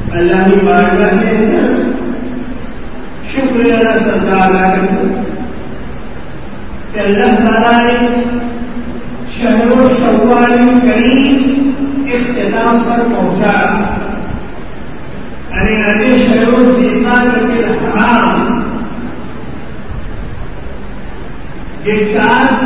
اللہ کی بارگاہ کے اندر شکر ادا سدا ادا کرتے کہ اللہ تعالیٰ نے شہر و شوال کریم اختتام پر پہنچا. ارے شہر و زیقات الحرام یہ 4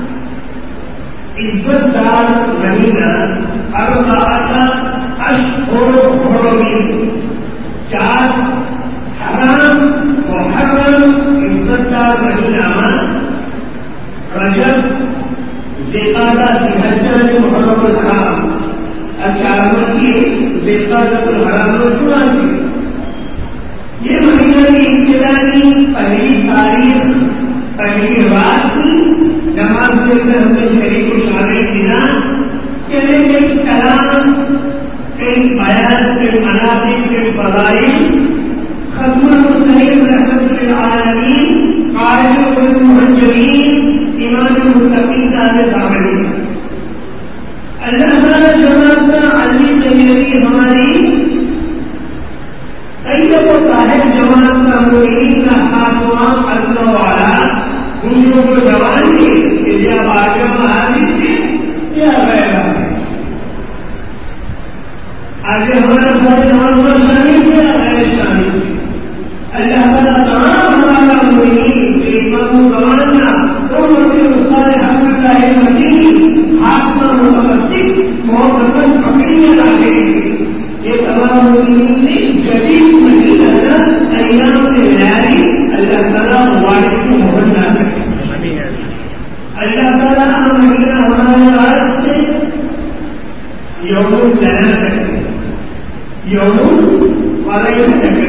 عزت دار مہینہ اربعۃ اشہر حرم، 4 حرام محرم عزت دار مہینہ رجب ذیقعدہ ذوالحجہ محرم الحرام. اچھا کی ذیقعدہ الحرام کو چنا کی یہ مہینہ کی ابتدا کی پہلی تاریخ پہلی رات کی نماز کے اندر ہم نے شریک و شامل بنا کہ کئی کلام کئی بیان کئی مناقب کئی فضائل ختم المرسلین رحمۃ للعالمین قائد المہجرین امام المتقین کے سامنے اللہ تعالیٰ جماعت کا علی تیاری ہماری طیب و طاہر جماعت کا مرید کا خاص وام اللہ والا ان لوگوں کو جوان کی کہ یا آگے حاضر سے یا غیر حاضر آگے ہمارا سارے نوازوں شامل کیا غیر شامل کیا. اللہ تعالیٰ تمام ہمارا مرید کہ امام گوانا استاد حق اللہ مدین ہاتھ میں متمسک محتسب پکڑی لاگے یہ تمام مدین نے جدید مہینہ ایام لیاری اللہ تعالیٰ مبارک کو مہر نہ کرے. اللہ تعالیٰ مہینہ ہمارے واسطے یوم لنا کرے، یوم قرین کرے.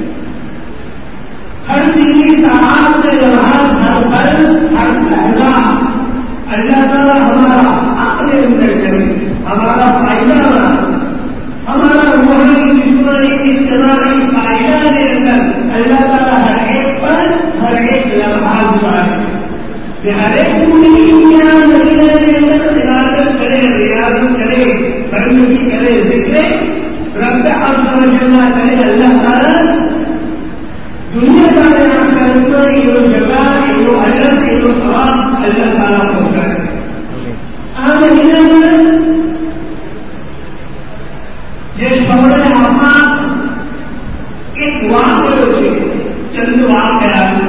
ہر دینی ساعت میں لمحات ہر پل ہر لحظہ اللہ تعالیٰ ہمارا عقل اندر کرے، ہمارا فائدہ ہمارا روحانی جسمانی اجتماعی فائدہ کے اندر اللہ تعالیٰ ہر ایک پر ہر ایک لمحہ گزارے. ہر ایک مہینہ کے اندر عبادت کرے، ریاضت کرے، بندگی کرے، ذکر رب عز و جل کرے. اللہ تعالیٰ دنیا کا بیان کرتا ہے یہ جگہ یہ اجر یہ ثواب اللہ تعالیٰ پہنچائے. مہینہ میں یہ شہر آفات ایک واقعہ سے چند واقعات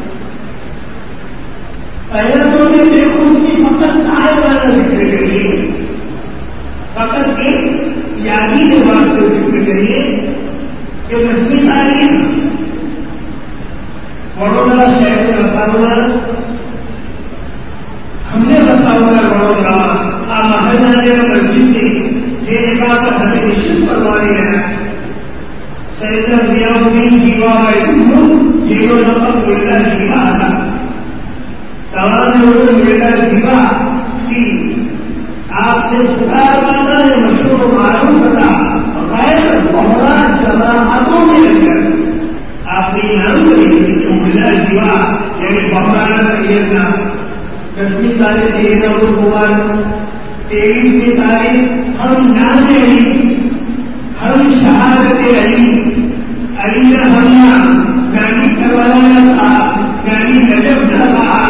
پہلے تو نے دیکھو اس کی فقط آئے والا ذکر کریے، فقط ایک یادی کے واسطے ذکر کریے کہ 10ویں تاریخ وڈودرا شہر میں بسا ہوا ہم نے بسا ہوا وڈودرا مہاراجا مسجد میں یہ بات ہمیں نشچت کروانے لگا. سیدنا ضیاء الدین جیوا یہ لقب ملتا جیوا تھا. تمام لوگ ملتا جیوا سی آپ نے پکار مانا یہ مشہور و معروف تھا غیر بہرا جماعتوں میں لگ کر آپ نے نام کری جو ملا جیوا یعنی بہرانا سیدنا 10ویں تاریخ یہ روز مبارک 23ویں تاریخ ہم نام علی ہم شہادت علی نے ہم گاڑی کروانا تھا گاڑی نجب نہ تھا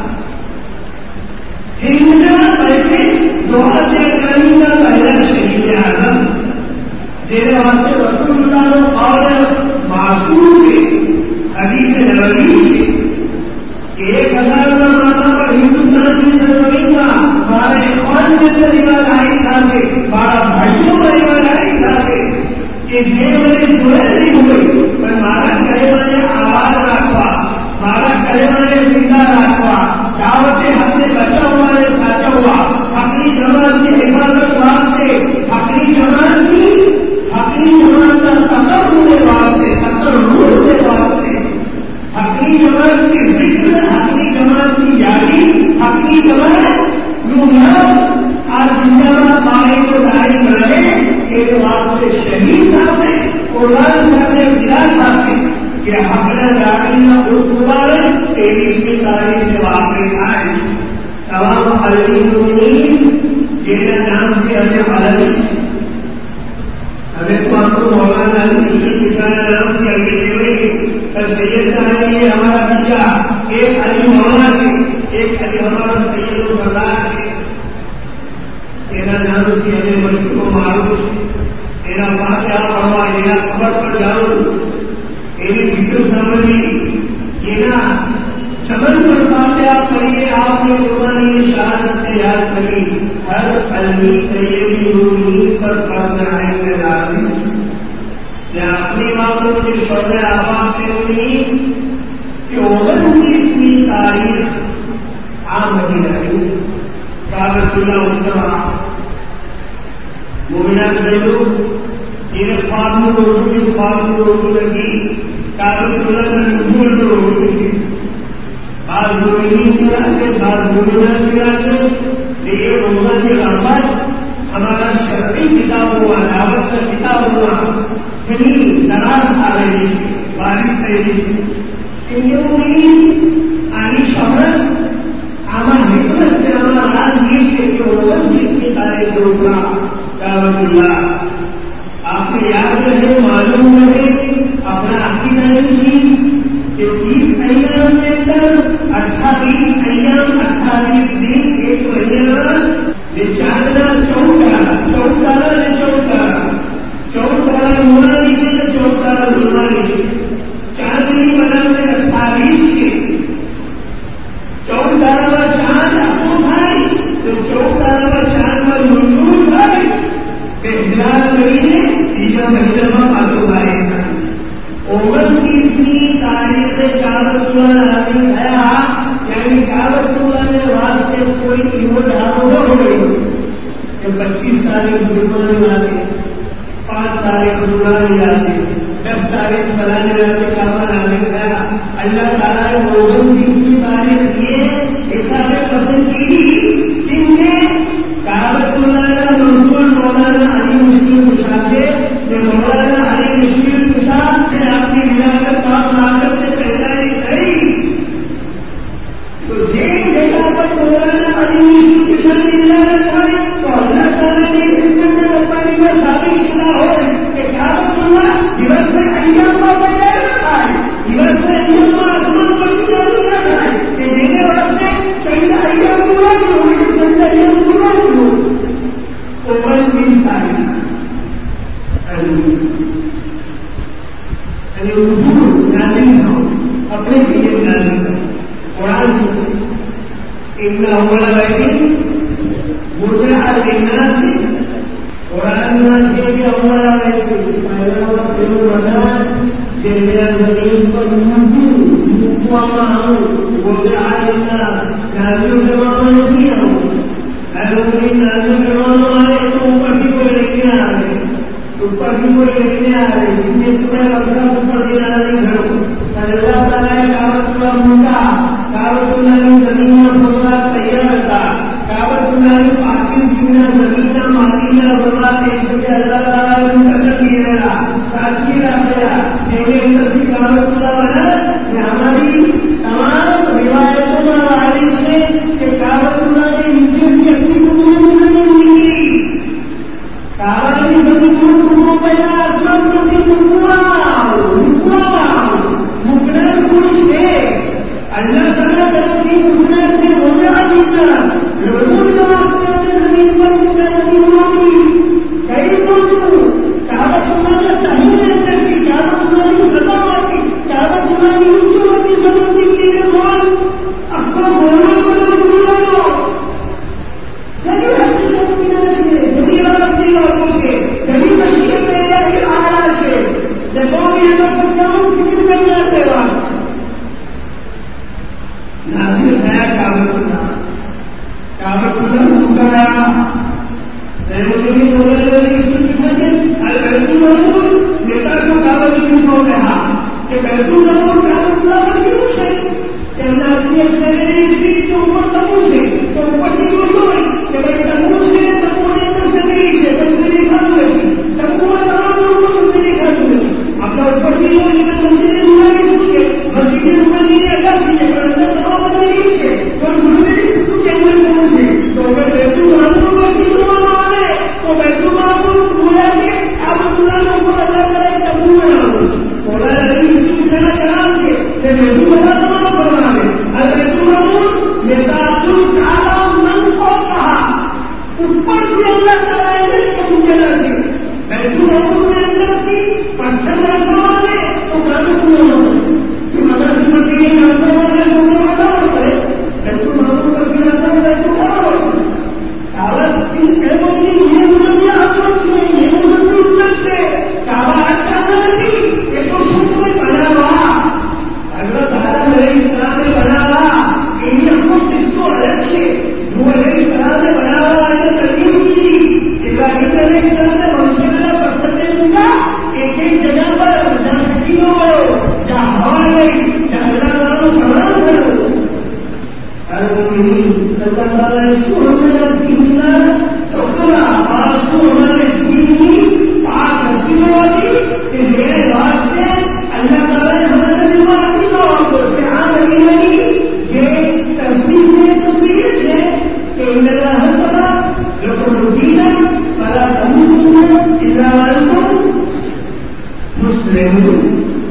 پہلے دعا دے کرنے کا پہلا شہید اعظم تیرے واسطے رسول اللہ اور معصوم کے حدیث نبوی سے 1000 کا ماتا پر ہندوستان کی سرزمین کا 12 اخوان کے اندر ایمان آئی تھا کہ 12 بھائیوں کا ایمان آئی تھا کہ یہ میرے جڑے نہیں ہوئے پر مارا کرے والے آواز رکھوا مارا کرے والے زندہ رکھوا دعوت حق نے بچا ہوا نے ساچا ہوا حقیقی جماعت کی حفاظت واسطے حقیقی جماعت کا سفر ہونے واسطے سفر ہونے واسطے حقیقی جماعت کی ذکر حقیقی جماعت کی یادی حقیقی جماعت یوں آج دنیا پائے کو دائم رہے کے واسطے شہید تھا قرآن سے بلال تھا کہ ہمارا داخلہ اس مبارک 23ویں تاریخ میں واقع آئے. تمام عالمی مومنین جن نام سے ہمیں عالمی ہمیں اہتمام کو مولانا نام سے آگے دے رہے ہیں. سید کا یہ ہمارا بچہ ایک علی مولانا سے ایک علی ہمارا سید و سردار سے تیرا نام سے ہمیں بچوں کو معروف تیرا فاتحہ پڑھوا تیرا خبر پر جاؤ میری فکر سمجھی یہ نا چمن پر فاتحہ پڑھیے آپ نے قربانی شہادت سے یاد کری ہر قلبی طیبی روحی پر پڑھنا ہے میں لازم یا اپنی باتوں کے شعبہ آباد سے امید کہ 29ویں تاریخ عام مدینہ ہے کعبۃ اللہ اتبع مومنات بندو یہ خواب کو روزو لگی کعبۃ اللہ کا نزول کو روزو لگی بعض مومنین کی آتے بعض مومنات کی آتے یہ روزہ کی رحمت ہمارا شرعی کتاب ہوا دعوت کا کتاب ہوا کہیں دراز آ رہی ہے بارش رہی ہے یہ آنی شہرت ہمارا حکمت سے ہمارا راز یہ ہے کہ وہ 29ویں تاریخ روزہ کعبۃ اللہ آپ کو یاد رہے معلوم رہے اپنا عقیدہ چیز کہ 30 ایام کے اندر 28 ایام 28 دن ایک مہینہ یہ چاندنا چوکارا ہونا نیچے تو چوکارا ہونا نیچے چاندنی بنانے 28 کے چوکارا چاند آپ کو بھائی تو چوکارا چاند پر منظور بھائی کہ ہلال مہینے تیجا مہینہ میں معلوم آئے 29ویں تاریخ کعبۃ اللہ نازل ہے یعنی کعبۃ اللہ نے واسطے کوئی ایونٹ ہو گئی کہ 25 تاریخ جرمانے آتے 5 تاریخ جرمانے آتے 10 تاریخ فلانے آتے کعبہ نازل ہے اللہ تعالیٰ نے 29ویں تاریخ یہ حساب پسند کی جن نے کعبۃ اللہ کا منصور مولانا علی مشکل کشا سے جو مولانا علی مشکل کشا سے آپ کی ولایت پاس لاکت نے پیدا کری تو یہ جگہ پر مولانا علی مشکل کشا کی ولایت آئی تو اللہ تعالیٰ نے حکمت میں بتانے میں ثابت شدہ ہو کہ کعبۃ اللہ جیون میں ایام کا پیدا آئے جیون میں ایام کا آسمان پر کیا آئے کہ دینے واسطے چاہیے ایام پورا کیوں ہوگی چاہیے ایام پورا کیوں تو 29 تاریخ حضور نازل ہو اپنے لیے نازل ہو قرآن سے ان اول بیت وضع للناس قرآن نازل کے اول بیت پہلا وقت رمضان جیسے زمین پر منظور وضع للناس نازل زمان کیا ہو اگر نازل زمان آئے تو اوپر کی کوئی لکھنے آ رہے اوپر کی کوئی لکھنے آ رہے جس میں تمہیں رقصہ اوپر دینا نہیں گھروں اللہ تعالیٰ نے کعبۃ اللہ مونگا کعبۃ اللہ نے زمین میں فضلات تیار تھا کعبۃ اللہ نے پاکستان زمین مدینہ فضلات ایک اللہ تعالیٰ نے مقرر کیا رہا ساتھی رہا میرے اندر سے کعبۃ اللہ بنا کہ ہماری تمام روایتوں میں وارث ہے کہ کعبۃ اللہ نے نیچے کی اپنی قبول زمین ملی کعبہ کی زمین کو پہلا آسمان کو بھی مقرر کچھ ہے اللہ تعالیٰ طرف سے مقرر سے روزہ دینا لوگوں کے واسطے اپنے زمین پر مقرر ہوگی کئی موضوع کعبۃ اللہ کا تحریر اندر سے کعبۃ اللہ کی سزا ہوتی کعبۃ اللہ کی اونچی ہوتی سمجھنے کے لیے بول اب کو بولو کبھی حقیقت ملا سے کبھی راستے لوگوں سے کبھی مشکل تیاری آیا سے جب بھی اگر پتاؤں فکر کر جاتے واسطے نازل ہے کعبۃ اللہ مکررہ مجھے بھی بولے اس بیت المعمور نیتا کو کعبۃ اللہ ہو رہا کہ بیت المعمور کعبۃ اللہ پر کیوں ہے کہ اللہ کی اسی کے اوپر تموز ہے تو اوپر کی کوئی ہوئی کہ بھائی تموز ہے تموز اندر سے نہیں ہے تو میری گھر ہوئی تموز تمام لوگوں کو میری گھر ہوئی اپنا اوپر کی ہوئی مندر مسجد مدینہ کا سی ہے پر اندر تمام نہیں ہے تو میری سکو کے اندر تموز ہے تو اگر بیت المعمور پر کی تو بیت المعمور بولا کہ کعبۃ اللہ کو اللہ تعالیٰ ایک تبو بناؤ مولا نبی یوسف علیہ السلام کے کہ محبوب اللہ تمام فرما دے البیت المعمور یہ تعلق اعلیٰ من فوقہا اوپر سے اللہ تعالیٰ نے کم جگہ سے بیت المعمور میں اندر سی پتھر رکھنے والے تو گھر پورے ہوتے کہ مدرسے میں دیئے جانتے والے لوگوں میں نہ ہوتے بیت المعمور پر گراتا ہے بیت المعمور کعبہ تین کہوں گی یہ مدرسے آسوچ میں یہ مدرسے اتر سے کعبہ اچھا نہیں ایک تو شکر میں بنا ہوا حضرت آدم علیہ السلام نے بنا ہوا انہیں اپنے کس کو الگ سے وہ علیہ السلام نے بنا ہوا انہیں ترمیم کی ابراہیم علیہ السلام نے منشی اللہ پرستتے دوں ایک ایک جگہ پر جہاں سکینوں ہو جہاں ہوا گئی جہاں اللہ تعالیٰ کو سلام کرو اللہ تعالیٰ نے سونے رکھی تو کلا آسو ہمارے دینی پاک حسینوں والی کہ میرے واسطے اللہ تعالیٰ نے ہمارے دماغ کی طور پر پیار لگی لگی یہ تصویر ہے کہ ان اللہ حسنا لکم دینا فلا تموتن الا وانتم مسلمون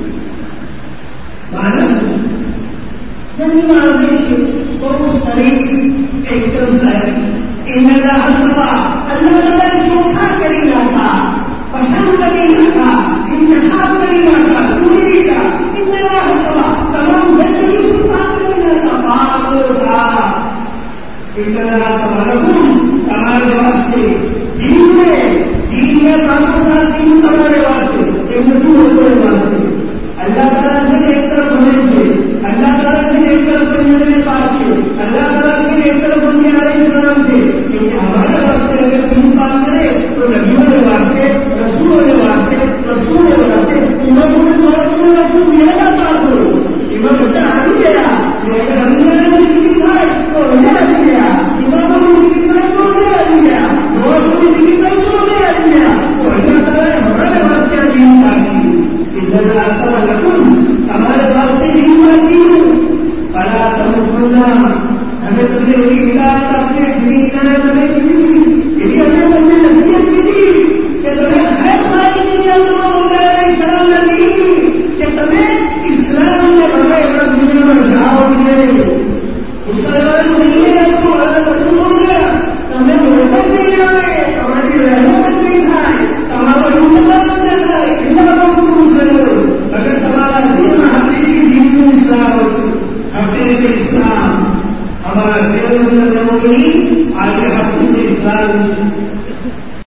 مانس یعنی مانویشی اور اس طریق ایک تنسائی ان اللہ حسنا اللہ تعالیٰ جھوٹا کرینا تھا پسند کرینا تھا انتخاب کرینا تھا پوری کا ان اللہ حسنا تمام بہتری سبحان کرینا تھا پاک و صاحب ان اللہ حسنا لکم تمہارے واسطے دین میں پاک و صاحب دین تمہارے واسطے ایک مجھول واسطے اللہ تعالیٰ سے ایک طرف ہونے سے اللہ تعالیٰ سے ایک طرف بننے میں پاک ہے اللہ تعالیٰ سے ایک طرف بننے علیہ السلام سے کیونکہ ہمارے واسطے اگر دین پاک کرے تو نبیوں کے واسطے رسولوں کے واسطے رسول کے واسطے امتوں کے طور پر رسول میرا پاک ہو